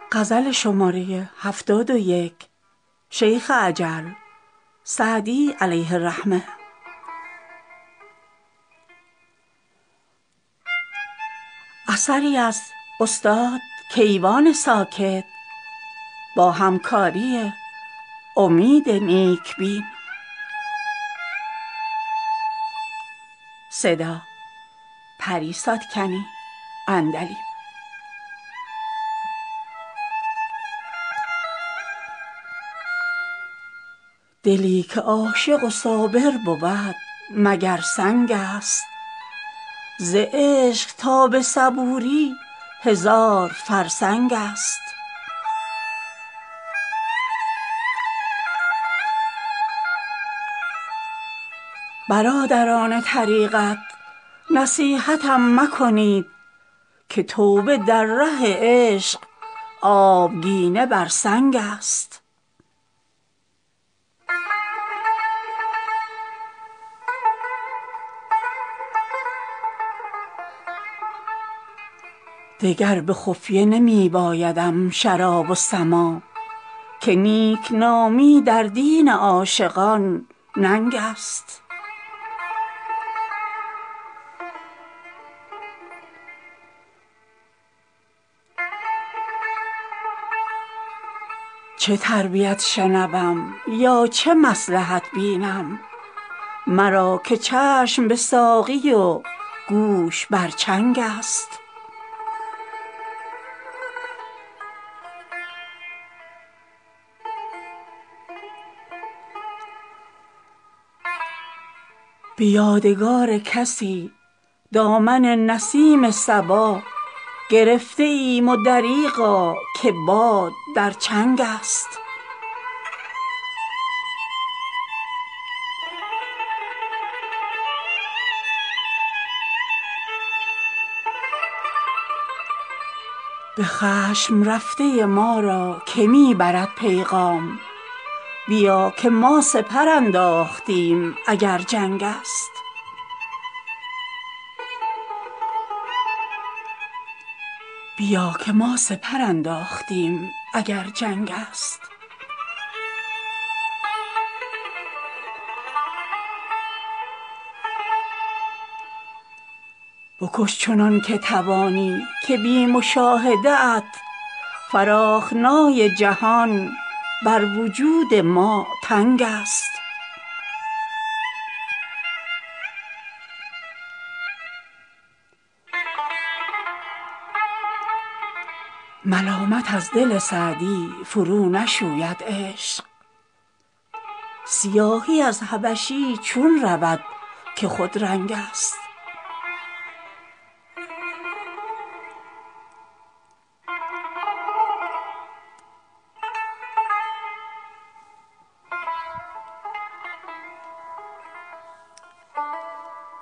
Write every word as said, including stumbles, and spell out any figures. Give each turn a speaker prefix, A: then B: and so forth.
A: غزل شماره هفتاد و یک. شیخ عجل، سعدی علیه الرحمه. اثری از استاد کیوان ساکت با همکاری امید نیکبین. صدا پریسا کنی اندلی. دلی که عاشق و صابر بود مگر سنگ است، ز عشق تا به صبوری هزار فرسنگ است. برادران طریقت نصیحتم مکنید که توبه در ره عشق آبگینه بر سنگ است. دگر به خفیه نمی بایدم شراب و سماع، که نیکنامی در دین عاشقان ننگ است. چه تربیت شنوم یا چه مصلحت بینم، مرا که چشم به ساقی و گوش بر چنگ است. به یادگار کسی دامن نسیم صبا گرفته ایم و دریغا که باد در چنگ است. به خشم رفته ما را که می برد پیغام، بیا که ما سپر انداختیم اگر جنگ است. بیا که ما سپر انداختیم اگر جنگ است. بکش چنان که توانی که بی مشاهده ات فراخنای جهان بر وجود ما تنگ است. ملامت از دل سعدی فرو نشوید عشق، سیاهی از حبشی چون رود که خود رنگ است.